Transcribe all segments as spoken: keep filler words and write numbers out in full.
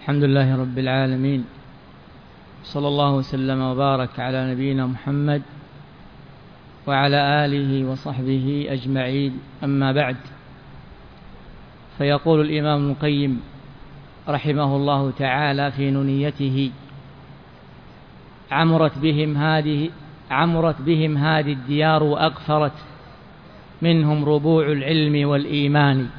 الحمد لله رب العالمين، صلى الله وسلم وبارك على نبينا محمد وعلى آله وصحبه أجمعين. أما بعد، فيقول الإمام ابن القيم رحمه الله تعالى في نونيته: عمرت بهم هذه عمرت بهم هذه الديار وأغفرت منهم ربوع العلم والإيمان.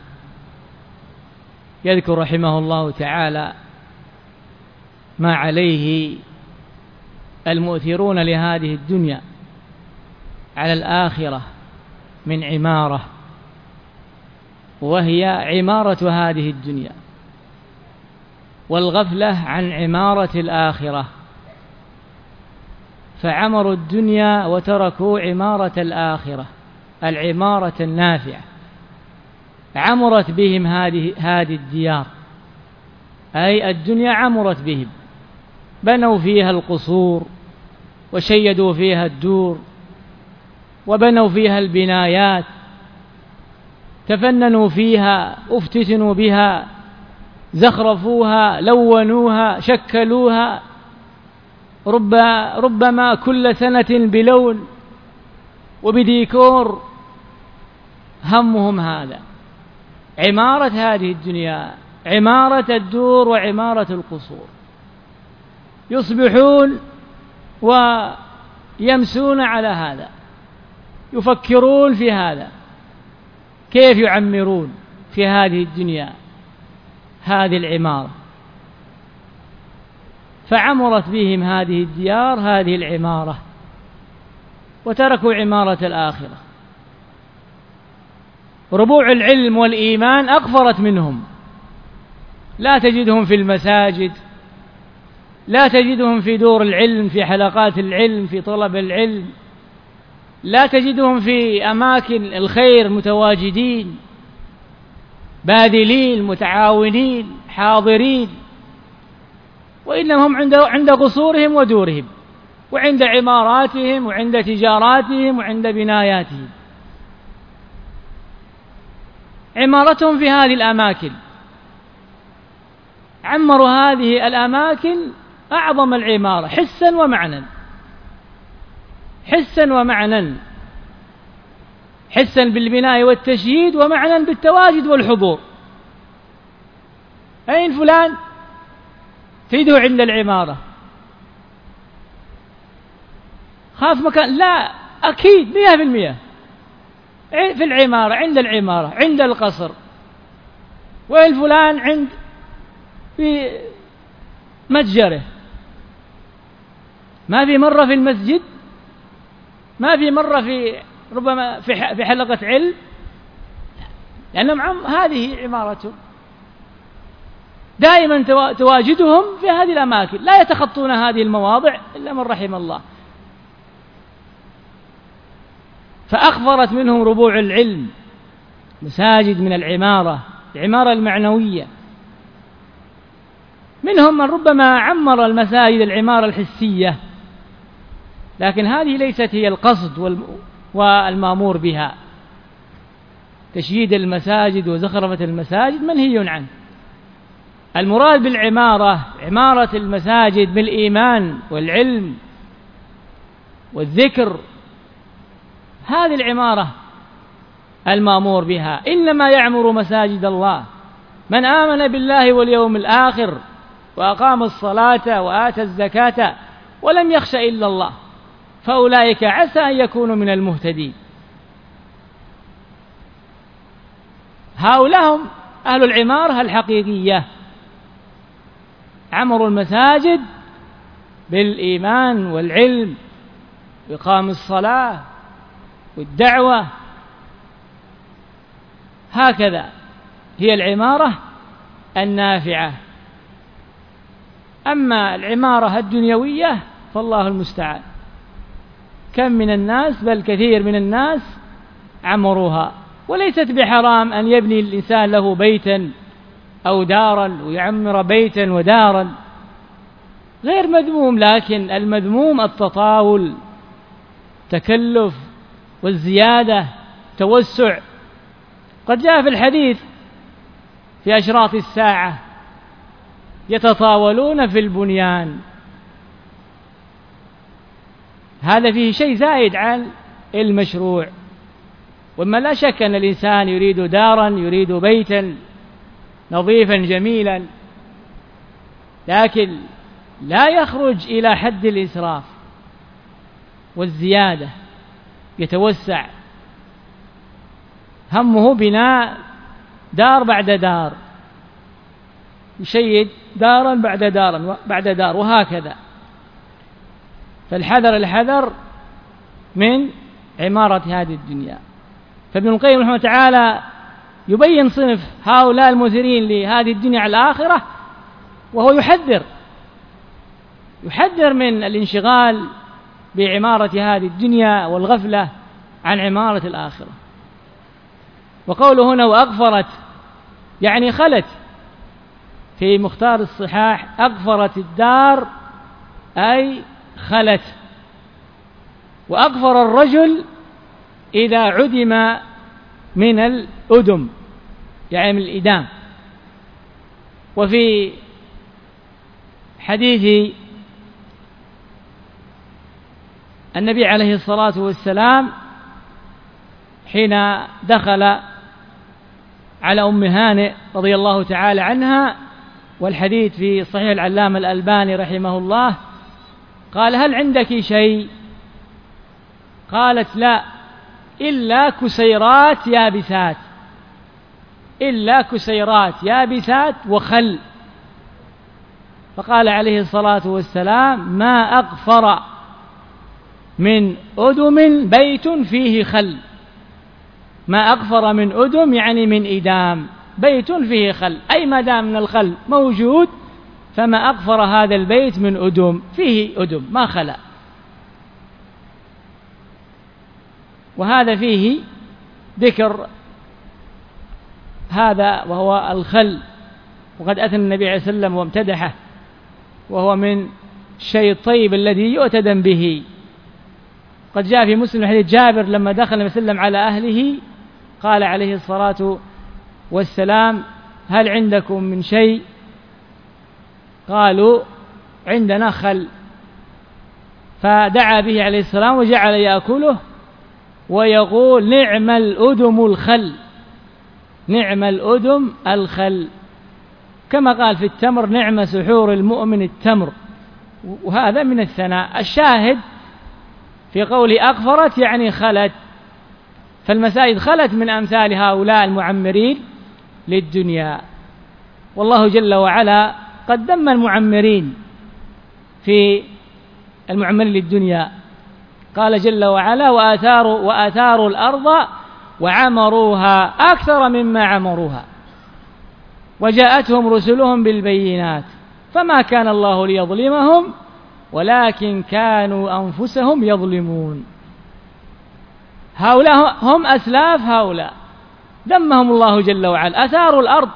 يذكر رحمه الله تعالى ما عليه المؤثرون لهذه الدنيا على الآخرة من عمارة، وهي عمارة هذه الدنيا، والغفلة عن عمارة الآخرة، فعمروا الدنيا وتركوا عمارة الآخرة، العمارة النافعة. عمرت بهم هذه هذه الديار، أي الدنيا عمرت بهم، بنوا فيها القصور وشيدوا فيها الدور وبنوا فيها البنايات، تفننوا فيها، افتتنوا بها، زخرفوها، لونوها، شكلوها، رب ربما كل سنة بلون وبديكور. همهم هذا، عمارة هذه الدنيا، عمارة الدور وعمارة القصور. يصبحون ويمسون على هذا، يفكرون في هذا، كيف يعمرون في هذه الدنيا هذه العمارة. فعمرت بهم هذه الديار، هذه العمارة، وتركوا عمارة الآخرة. ربوع العلم والإيمان أغفرت منهم، لا تجدهم في المساجد، لا تجدهم في دور العلم، في حلقات العلم، في طلب العلم، لا تجدهم في أماكن الخير متواجدين باذلين متعاونين حاضرين، وإنما هم عند عند قصورهم ودورهم، وعند عماراتهم، وعند تجاراتهم، وعند بناياتهم. عمارتهم في هذه الأماكن، عمروا هذه الأماكن أعظم العمارة حسا ومعنى، حسا ومعنى، حسا بالبناء والتشييد، ومعنى بالتواجد والحضور. أين فلان؟ تجده عند العمارة. خاف مكان؟ لا، أكيد مئة في المئة في العمارة، عند العمارة، عند القصر. وين فلان؟ عند في متجره. ما في مرة في المسجد، ما في مرة في ربما في في حلقة علم، لأنهم عم هذه عمارتهم. دائما تواجدهم في هذه الأماكن، لا يتخطون هذه المواضع إلا من رحم الله. فأخفرت منهم ربوع العلم، مساجد من العمارة، العمارة المعنوية. منهم من ربما عمر المساجد العمارة الحسية، لكن هذه ليست هي القصد والمأمور بها. تشييد المساجد وزخرفة المساجد منهي عنه. المراد بالعمارة عمارة المساجد بالإيمان والعلم والذكر، هذه العمارة المأمور بها. إنما يعمر مساجد الله من آمن بالله واليوم الآخر وأقام الصلاة وآتى الزكاة ولم يخش إلا الله، فأولئك عسى أن يكونوا من المهتدين. هؤلاء هم أهل العمارة الحقيقية، عمروا المساجد بالإيمان والعلم وإقام الصلاة والدعوة. هكذا هي العمارة النافعة. أما العمارة الدنيوية فالله المستعان، كم من الناس، بل كثير من الناس عمروها. وليست بحرام أن يبني الإنسان له بيتا أو دارا ويعمر بيتا ودارا، غير مذموم، لكن المذموم التطاول، تكلف والزيادة، توسع. قد جاء في الحديث في أشراط الساعة يتطاولون في البنيان. هذا فيه شيء زائد عن المشروع. وما لا شك أن الإنسان يريد دارا، يريد بيتا نظيفا جميلا، لكن لا يخرج إلى حد الإسراف والزيادة، يتوسع، همه بناء دار بعد دار، يشيد دارا بعد دار بعد دار، وهكذا. فالحذر الحذر من عمارة هذه الدنيا. فابن القيم رحمه الله تعالى يبين صنف هؤلاء المثيرين لهذه الدنيا على الآخرة، وهو يحذر يحذر من الانشغال بعمارة هذه الدنيا والغفلة عن عمارة الآخرة. وقوله هنا وأغفرت يعني خلت، في مختار الصحاح أغفرت الدار أي خلت. وأغفر الرجل إذا عدم من الأدم يعني من الإدام. وفي حديث النبي عليه الصلاة والسلام حين دخل على أم هانئ رضي الله تعالى عنها، والحديث في صحيح العلامة الألباني رحمه الله، قال هل عندك شيء؟ قالت لا إلا كسيرات يابسات، إلا كسيرات يابسات وخل. فقال عليه الصلاة والسلام ما أغفر من أدم بيت فيه خل. ما أغفر من أدم يعني من إدام، بيت فيه خل، أي ما دام من الخل موجود فما أغفر هذا البيت من أدم، فيه أدم ما خلا. وهذا فيه ذكر هذا وهو الخل، وقد أثنى النبي عليه الصلاة والسلام وامتدحه، وهو من الشيء الطيب الذي يؤتدم به. قد جاء في مسلم حديث جابر لما دخل النبي صلى الله عليه وسلم على أهله قال عليه الصلاة والسلام هل عندكم من شيء؟ قالوا عندنا خل. فدعا به عليه السلام وجعل يأكله ويقول نعم الأدم الخل، نعم الأدم الخل، كما قال في التمر نعم سحور المؤمن التمر. وهذا من الثناء. الشاهد في قوله أغفرت يعني خلت، فالمساجد خلت من أمثال هؤلاء المعمرين للدنيا. والله جل وعلا قد ذم المعمرين في المعمرين للدنيا، قال جل وعلا وآثاروا, وآثاروا الأرض وعمروها أكثر مما عمروها وجاءتهم رسلهم بالبينات فما كان الله ليظلمهم ولكن كانوا أنفسهم يظلمون. هؤلاء هم أسلاف هؤلاء، ذمهم الله جل وعلا. أثاروا الأرض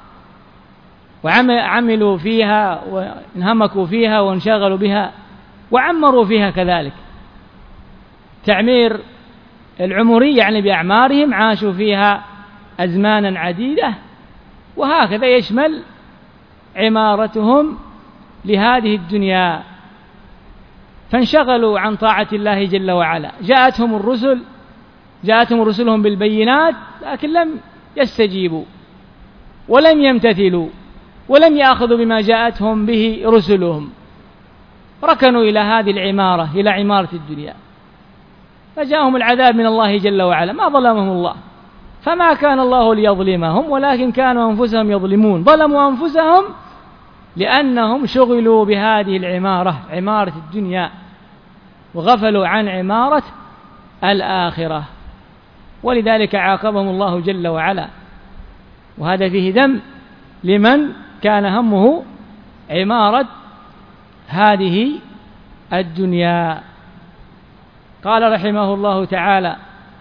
وعملوا فيها وانهمكوا فيها وانشغلوا بها، وعمروا فيها كذلك. تعمير العمري يعني بأعمارهم، عاشوا فيها أزمانا عديدة، وهكذا يشمل عمارتهم لهذه الدنيا، فانشغلوا عن طاعة الله جل وعلا. جاءتهم الرسل جاءتهم رسلهم بالبينات لكن لم يستجيبوا ولم يمتثلوا ولم يأخذوا بما جاءتهم به رسلهم، ركنوا إلى هذه العمارة، إلى عمارة الدنيا، فجاءهم العذاب من الله جل وعلا. ما ظلمهم الله، فما كان الله ليظلمهم ولكن كانوا أنفسهم يظلمون. ظلموا أنفسهم لأنهم شغلوا بهذه العمارة، عمارة الدنيا، وغفلوا عن عمارة الآخرة، ولذلك عاقبهم الله جل وعلا. وهذا فيه ذم لمن كان همه عمارة هذه الدنيا. قال رحمه الله تعالى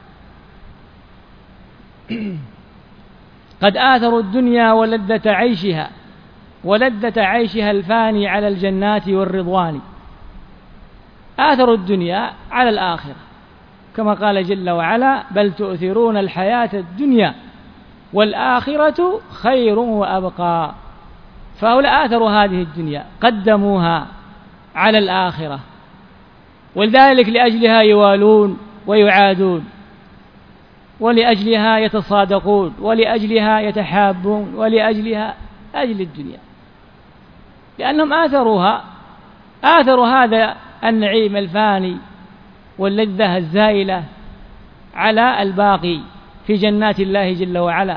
قد آثروا الدنيا ولذة عيشها ولذة عيشها الفاني على الجنات والرضوان. آثروا الدنيا على الآخرة، كما قال جل وعلا بل تؤثرون الحياة الدنيا والآخرة خير وأبقى. فهؤلاء آثروا هذه الدنيا، قدموها على الآخرة، ولذلك لأجلها يوالون ويعادون، ولأجلها يتصادقون، ولأجلها يتحابون، ولأجلها أجل الدنيا، لأنهم آثروها، آثروا هذا النعيم الفاني واللذة الزائلة على الباقي في جنات الله جل وعلا،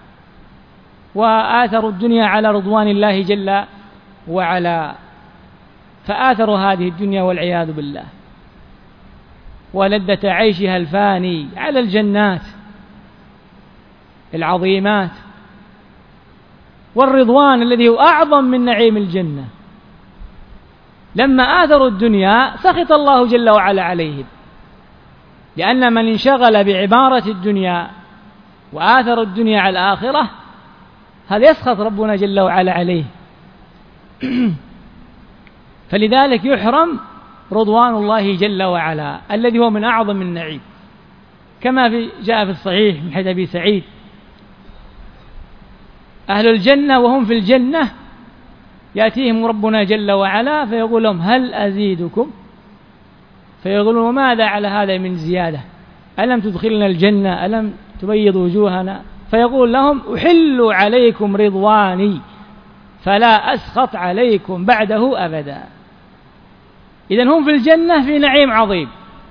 وآثروا الدنيا على رضوان الله جل وعلا، فآثروا هذه الدنيا والعياذ بالله ولذة عيشها الفاني على الجنات العظيمات والرضوان الذي هو أعظم من نعيم الجنة. لما آثروا الدنيا سخط الله جل وعلا عليهم، لأن من انشغل بعبارة الدنيا وآثر الدنيا على الآخرة هذا يسخط ربنا جل وعلا عليه. فلذلك يحرم رضوان الله جل وعلا الذي هو من أعظم النعيم، كما في جاء في الصحيح من حديث أبي سعيد: أهل الجنة وهم في الجنة يأتيهم ربنا جل وعلا فيقول لهم: هل أزيدكم؟ فيقولون: وماذا على هذا من زيادة؟ ألم تدخلنا الجنة؟ ألم تبيض وجوهنا؟ فيقول لهم: أحل عليكم رضواني فلا أسخط عليكم بعده أبدا. إذن هم في الجنة في نعيم عظيم،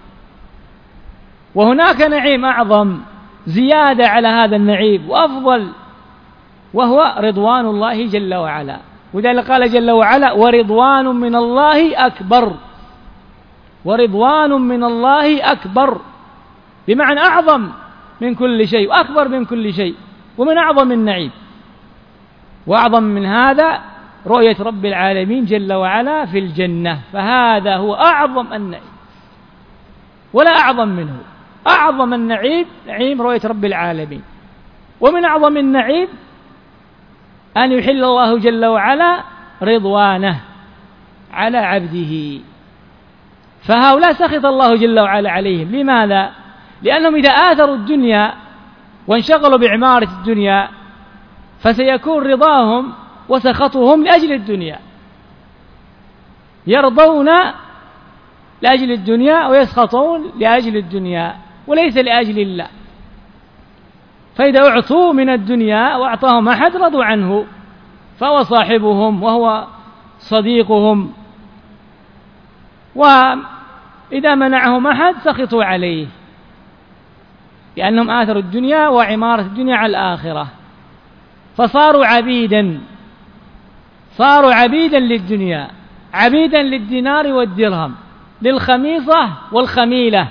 وهناك نعيم أعظم زيادة على هذا النعيم وأفضل، وهو رضوان الله جل وعلا. وذلك قال جل وعلا: ورضوان من الله أكبر. ورضوان من الله أكبر بمعنى أعظم من كل شيء وأكبر من كل شيء ومن أعظم النعيم. وأعظم من هذا رؤية رب العالمين جل وعلا في الجنة، فهذا هو أعظم النعيم ولا أعظم منه. أعظم النعيم نعيم رؤية رب العالمين، ومن أعظم النعيم أن يحل الله جل وعلا رضوانه على عبده. فهؤلاء سخط الله جل وعلا عليهم. لماذا؟ لأنهم إذا آثروا الدنيا وانشغلوا بعمارة الدنيا فسيكون رضاهم وسخطهم لأجل الدنيا، يرضون لأجل الدنيا ويسخطون لأجل الدنيا وليس لأجل الله. فإذا أعطوا من الدنيا وأعطاهم أحد رضوا عنه، فهو صاحبهم وهو صديقهم، وإذا منعهم أحد سخطوا عليه، لأنهم آثروا الدنيا وعمارة الدنيا على الآخرة، فصاروا عبيدا، صاروا عبيدا للدنيا، عبيدا للدينار والدرهم، للخميصة والخميلة.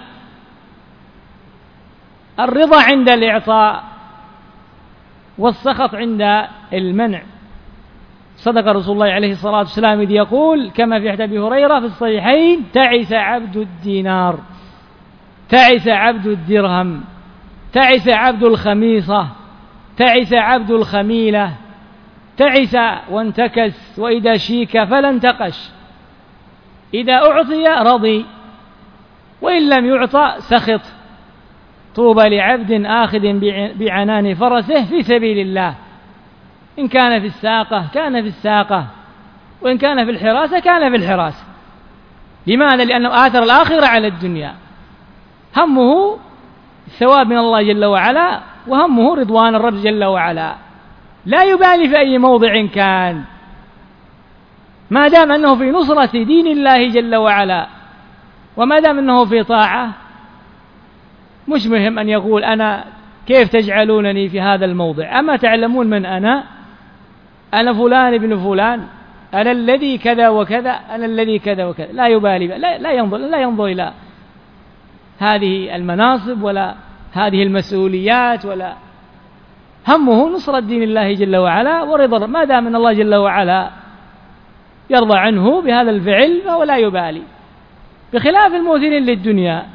الرضا عند الإعطاء والسخط عند المنع. صدق رسول الله عليه الصلاة والسلام إذ يقول كما في حديث أبي هريرة في الصحيحين: تعس عبد الدينار، تعس عبد الدرهم، تعس عبد الخميصة، تعس عبد الخميلة، تعس وانتكس، وإذا شيك فلا انتقش. إذا أعطي رضي، وإن لم يعطى سخط. طوبى لعبد آخذ بعنان فرسه في سبيل الله، إن كان في الساقة كان في الساقة، وإن كان في الحراسة كان في الحراسة. لماذا؟ لأنه آثر الآخرة على الدنيا، همه الثواب من الله جل وعلا، وهمه رضوان الرب جل وعلا، لا يبالي في أي موضع كان، ما دام أنه في نصرة دين الله جل وعلا، وما دام أنه في طاعة. مش مهم أن يقول: أنا كيف تجعلونني في هذا الموضع؟ أما تعلمون من أنا؟ أنا فلان ابن فلان، أنا الذي كذا وكذا، أنا الذي كذا وكذا. لا يبالي، لا, لا ينظر لا ينظر إلى هذه المناصب ولا هذه المسؤوليات، ولا همه نصرة دين الله جل وعلا ورضا. ما دام أن الله جل وعلا يرضى عنه بهذا الفعل فهو لا يبالي، بخلاف المؤثرين للدنيا،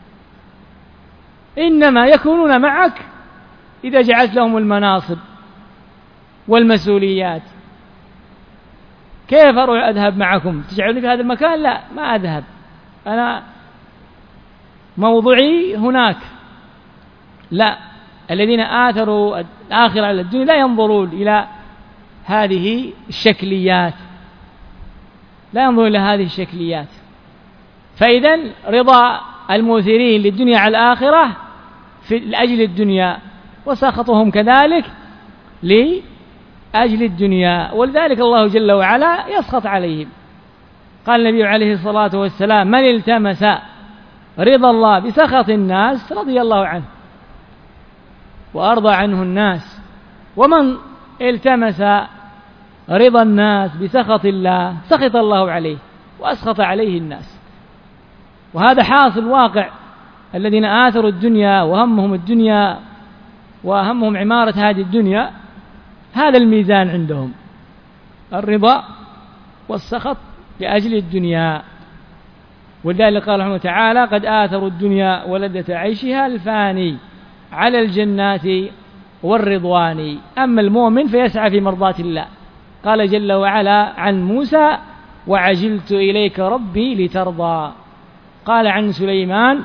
إنما يكونون معك إذا جعلت لهم المناصب والمسؤوليات. كيف أروح أذهب معكم؟ تجعلوني في هذا المكان؟ لا، ما أذهب، أنا موضوعي هناك. لا، الذين آثروا الآخرة على الدنيا لا ينظرون إلى هذه الشكليات، لا ينظر إلى هذه الشكليات. فإذا رضا المؤثرين للدنيا على الآخرة في لأجل الدنيا، وسخطهم كذلك لأجل الدنيا، ولذلك الله جل وعلا يسخط عليهم. قال النبي عليه الصلاة والسلام: من التمس رضا الله بسخط الناس رضي الله عنه وأرضى عنه الناس، ومن التمس رضا الناس بسخط الله سخط الله عليه وأسخط عليه الناس. وهذا حاصل واقع. الذين آثروا الدنيا وهمهم الدنيا وهمهم عمارة هذه الدنيا، هذا الميزان عندهم: الرضا والسخط لأجل الدنيا. ولذلك قال رحمه تعالى: قد آثروا الدنيا ولذة عيشها الفاني على الجنات والرضوان. أما المؤمن فيسعى في مرضات الله. قال جل وعلا عن موسى: وعجلت إليك ربي لترضى. قال عن سليمان،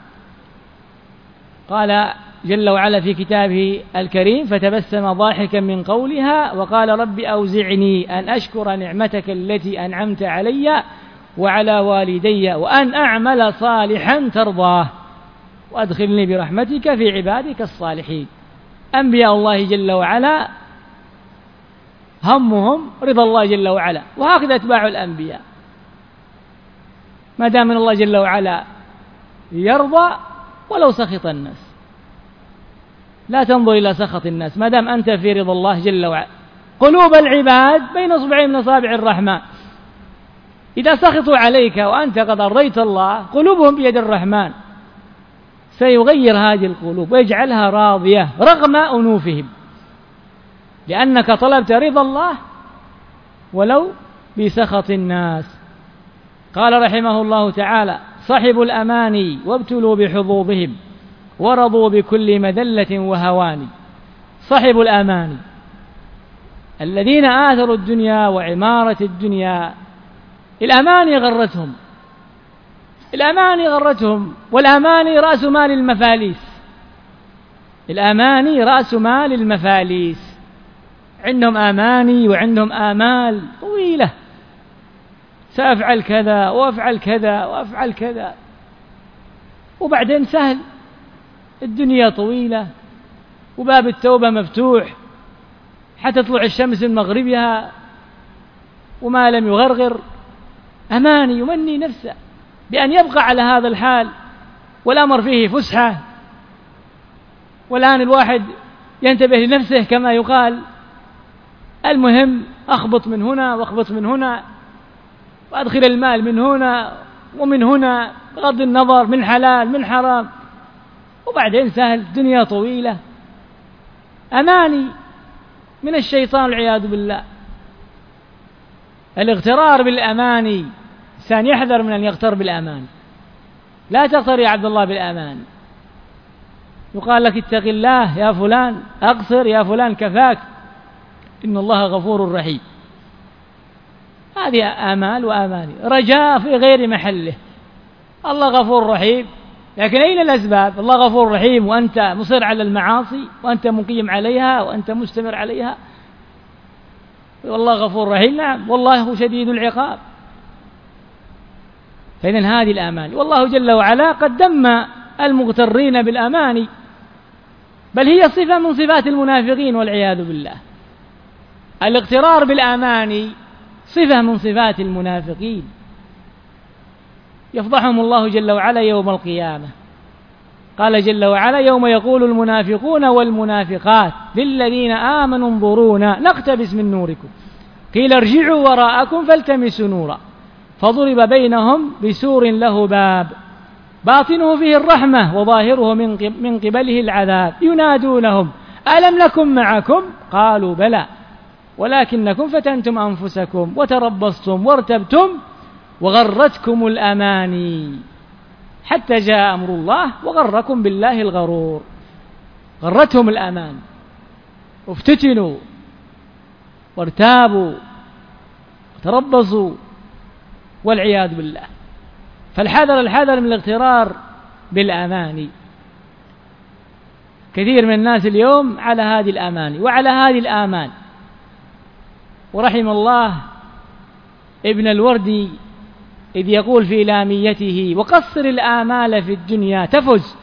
قال جل وعلا في كتابه الكريم: فتبسم ضاحكا من قولها وقال: رب أوزعني أن أشكر نعمتك التي أنعمت علي وعلى والدي وأن أعمل صالحا ترضاه وأدخلني برحمتك في عبادك الصالحين. أنبياء الله جل وعلا همهم رضا الله جل وعلا، وهكذا أتباع الأنبياء. ما دام من الله جل وعلا يرضى ولو سخط الناس، لا تنظر إلى سخط الناس ما دام أنت في رضا الله جل وعلا. قلوب العباد بين أصبعين من أصابع الرحمن، إذا سخطوا عليك وأنت قد أرضيت الله قلوبهم بيد الرحمن، سيغير هذه القلوب ويجعلها راضية رغم أنوفهم، لأنك طلبت رضا الله ولو بسخط الناس. قال رحمه الله تعالى: صحبوا الأماني وابتلوا بحظوظهم ورضوا بكل مذلة وهوان. صحبوا الأماني الذين آثروا الدنيا وعمارة الدنيا، الأماني غرتهم، الأماني غرتهم، والأماني رأس مال المفاليس، الأماني رأس مال المفاليس. عندهم أماني وعندهم آمال طويلة، سأفعل كذا وأفعل كذا وأفعل كذا، وبعدين سهل، الدنيا طويلة وباب التوبة مفتوح حتى تطلع الشمس من مغربها وما لم يغرغر. أماني يمني نفسه بأن يبقى على هذا الحال والأمر فيه فسحة. والآن الواحد ينتبه لنفسه كما يقال، المهم أخبط من هنا وأخبط من هنا وأدخل المال من هنا ومن هنا بغض النظر من حلال من حرام، وبعدين سهل، الدنيا طويلة. أماني من الشيطان والعياذ بالله. الاغترار بالأماني، إنسان يحذر من أن يغتر بالأمان. لا تغتر يا عبد الله بالأمان. يقال لك اتق الله يا فلان، أقصر يا فلان كفاك، إن الله غفور رحيم. هذه آمال وآماني، رجاء في غير محله. الله غفور رحيم، لكن أين الأسباب؟ الله غفور رحيم وأنت مصر على المعاصي وأنت مقيم عليها وأنت مستمر عليها. والله غفور رحيم، نعم، والله شديد العقاب. فإذن هذه الآماني، والله جل وعلا قد ذم المغترين بالآماني، بل هي صفة من صفات المنافقين والعياذ بالله. الاغترار بالآماني صفة من صفات المنافقين، يفضحهم الله جل وعلا يوم القيامة. قال جل وعلا: يوم يقول المنافقون والمنافقات للذين آمنوا انظرونا نقتبس من نوركم قيل ارجعوا وراءكم فالتمسوا نورا فضرب بينهم بسور له باب باطنه فيه الرحمة وظاهره من قبله العذاب ينادونهم ألم نكن معكم قالوا بلى ولكنكم فتنتم أنفسكم وتربصتم وارتبتم وغرتكم الأماني حتى جاء أمر الله وغركم بالله الغرور. غرتهم الأمان، وافتتنوا وارتابوا وتربصوا والعياذ بالله. فالحذر الحذر من الاغترار بالأماني. كثير من الناس اليوم على هذه الأماني وعلى هذه الآمال، ورحم الله ابن الوردي إذ يقول في لاميته: وقصر الآمال في الدنيا تفز،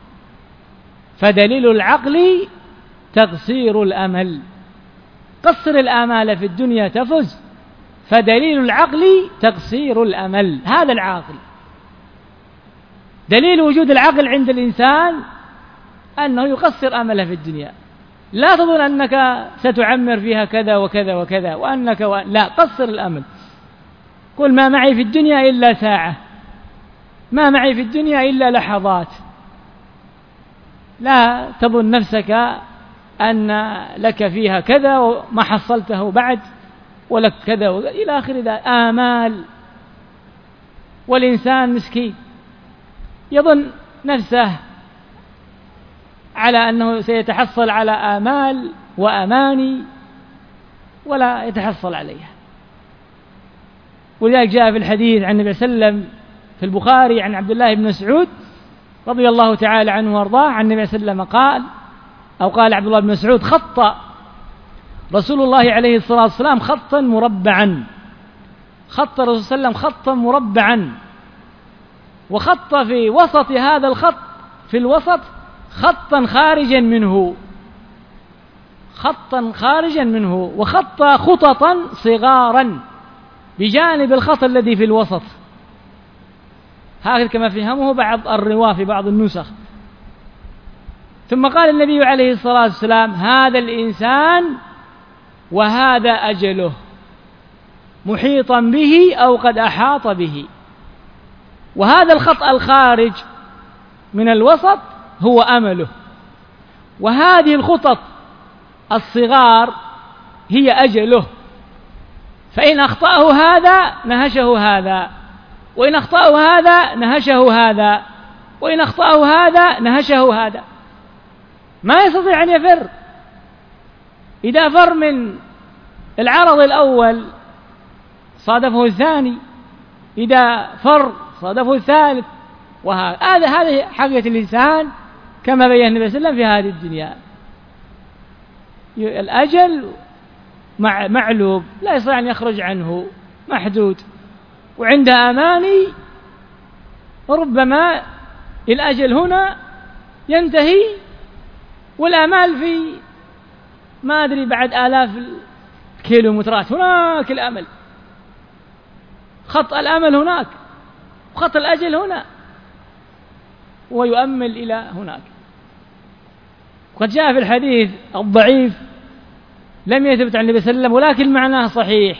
فدليل العقل تقصير الأمل. قصر الآمال في الدنيا تفز، فدليل العقل تقصير الأمل. هذا العاقل، دليل وجود العقل عند الإنسان أنه يقصر أمله في الدنيا. لا تظن أنك ستعمر فيها كذا وكذا وكذا وأنك و... لا، قصر الأمل. قل ما معي في الدنيا إلا ساعة، ما معي في الدنيا إلا لحظات. لا تظن نفسك أن لك فيها كذا وما حصلته بعد، ولك كذا و... إلى آخر ذلك. آمال، والإنسان مسكين يظن نفسه على أنه سيتحصل على آمال وأماني ولا يتحصل عليها. ولذلك جاء في الحديث عن النبي صلى الله عليه وسلم في البخاري عن عبد الله بن مسعود رضي الله تعالى عنه وارضاه عن النبي صلى الله عليه وسلم قال، أو قال عبد الله بن مسعود: خط رسول الله عليه الصلاة والسلام خطا مربعا. خط الرسول صلى الله عليه وسلم خطا مربعا، وخط في وسط هذا الخط، في الوسط خطا خارجا منه، خطا خارجا منه، وخط خططا صغارا بجانب الخط الذي في الوسط. هكذا كما فهمه بعض الرواة في بعض النسخ. ثم قال النبي عليه الصلاة والسلام: هذا الإنسان وهذا أجله، محيطا به أو قد أحاط به. وهذا الخط الخارج من الوسط هو أمله، وهذه الخطط الصغار هي أجله. فإن أخطأه هذا نهشه هذا، وإن أخطأه هذا نهشه هذا، وإن أخطأه هذا نهشه هذا. ما يستطيع أن يفر. إذا فر من العرض الأول صادفه الثاني، إذا فر صادفه الثالث، وهذا هذه حقيقة الإنسان كما بين النبي صلى الله عليه وسلم في هذه الدنيا. الأجل معلوم لا يستطيع أن يخرج عنه، محدود، وعنده أماني ربما الأجل هنا ينتهي والآمال في ما أدري بعد آلاف الكيلومترات. هناك الأمل، خط الأمل هناك، وخط الأجل هنا، ويؤمل إلى هناك. وقد جاء في الحديث الضعيف لم يثبت عن النبي صلى الله عليه وسلم ولكن معناه صحيح: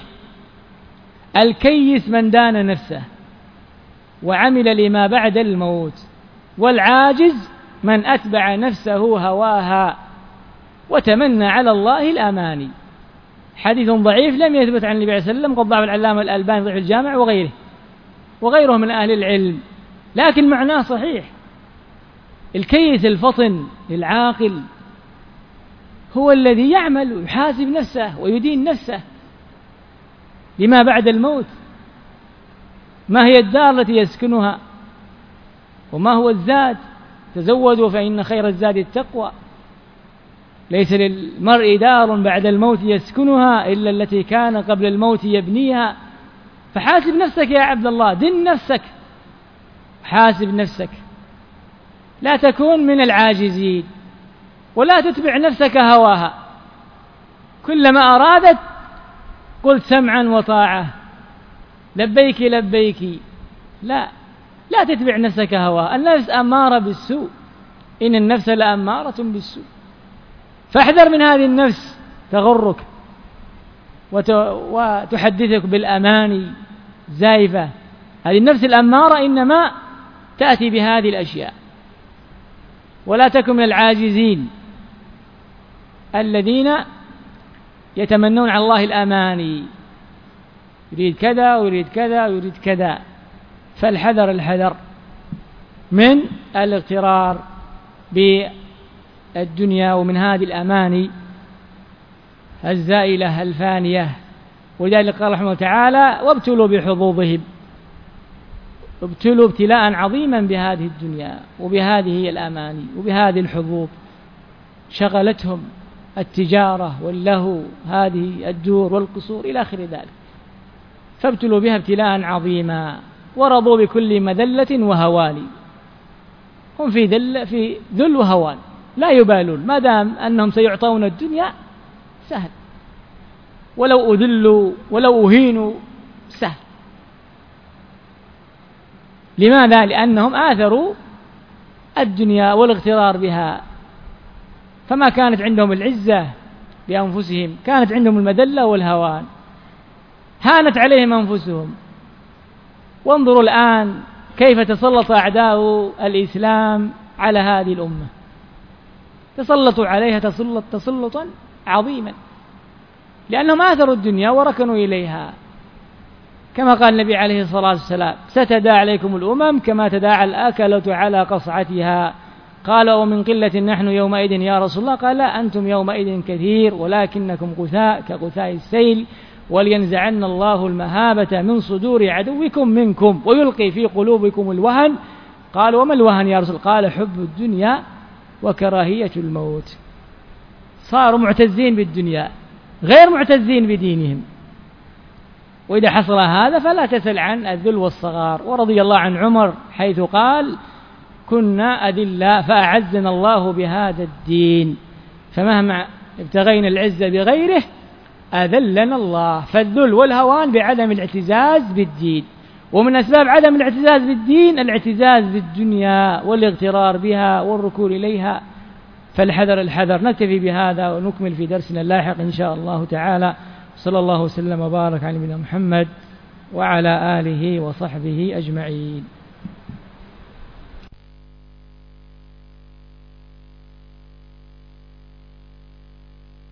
الكيس من دان نفسه وعمل لما بعد الموت، والعاجز من أتبع نفسه هواها وتمنى على الله الأماني. حديث ضعيف لم يثبت عن النبي صلى الله عليه وسلم، قد ضعف العلامة الألباني ضعيف الجامع وغيره وغيره من أهل العلم، لكن معناه صحيح. الكيس الفطن العاقل هو الذي يعمل ويحاسب نفسه ويدين نفسه لما بعد الموت. ما هي الدار التي يسكنها، وما هو الزاد؟ تزودوا فإن خير الزاد التقوى. ليس للمرء دار بعد الموت يسكنها إلا التي كان قبل الموت يبنيها. فحاسب نفسك يا عبد الله، دن نفسك، حاسب نفسك، لا تكون من العاجزين، ولا تتبع نفسك هواها. كلما أرادت قلت سمعا وطاعة، لبيك لبيك. لا لا تتبع نفسك هواها، النفس أمارة بالسوء، إن النفس لأمارة بالسوء. فاحذر من هذه النفس تغرك وتحدثك بالأماني زائفة. هذه النفس الأمارة إنما تأتي بهذه الأشياء. ولا تكن من العاجزين الذين يتمنون على الله الأماني، يريد كذا ويريد كذا ويريد كذا. فالحذر الحذر من الاغترار بالدنيا ومن هذه الأماني الزائلة الفانية. ولذلك قال رحمه الله تعالى: وابتلوا بحظوظهم. ابتلوا ابتلاء عظيما بهذه الدنيا وبهذه الأماني وبهذه الحظوظ، شغلتهم التجارة واللهو، هذه الدور والقصور إلى آخر ذلك، فابتلوا بها ابتلاء عظيما، ورضوا بكل مذلة وهوان. هم في ذل في ذل وهوان، لا يبالون ما دام أنهم سيعطون الدنيا سهل، ولو أذلوا ولو أهينوا سهل. لماذا؟ لأنهم آثروا الدنيا والاغترار بها، فما كانت عندهم العزة بأنفسهم، كانت عندهم المذلة والهوان، هانت عليهم أنفسهم. وانظروا الآن كيف تسلط أعداء الإسلام على هذه الأمة، تسلطوا عليها تسلط تسلطا عظيما، لأنهم آثروا الدنيا وركنوا إليها، كما قال النبي عليه الصلاة والسلام: ستداعى عليكم الأمم كما تداعى الآكلة على قصعتها. قال: ومن قلة نحن يومئذ يا رسول الله؟ قال: لا، أنتم يومئذ كثير ولكنكم غثاء كغثاء السيل، ولينزعن الله المهابة من صدور عدوكم منكم ويلقي في قلوبكم الوهن. قال: وما الوهن يا رسول؟ قال: حب الدنيا وكراهية الموت. صاروا معتزين بالدنيا غير معتزين بدينهم، وإذا حصل هذا فلا تسل عن الذل والصغار. ورضي الله عن عمر حيث قال: كنا أذلاء فأعزنا الله بهذا الدين، فمهما ابتغينا العزة بغيره أذلنا الله. فالذل والهوان بعدم الاعتزاز بالدين، ومن أسباب عدم الاعتزاز بالدين الاعتزاز بالدنيا والاغترار بها والركون إليها، فالحذر الحذر. نكتفي بهذا ونكمل في درسنا اللاحق إن شاء الله تعالى. صلى الله وسلم وبارك على نبينا محمد وعلى آله وصحبه أجمعين.